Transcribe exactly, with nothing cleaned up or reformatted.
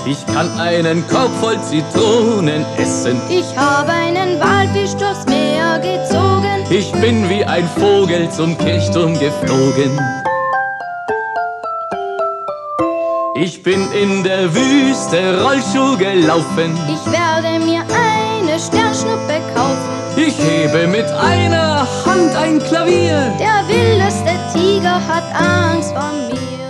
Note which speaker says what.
Speaker 1: Ich kann einen Korb voll Zitronen essen.
Speaker 2: Ich habe einen Walfisch durchs Meer gezogen.
Speaker 1: Ich bin wie ein Vogel zum Kirchturm geflogen. Ich bin in der Wüste Rollschuh gelaufen.
Speaker 2: Ich werde mir eine Sternschnuppe kaufen.
Speaker 1: Ich hebe mit einer Hand ein Klavier.
Speaker 2: Der wildeste Tiger hat Angst vor mir.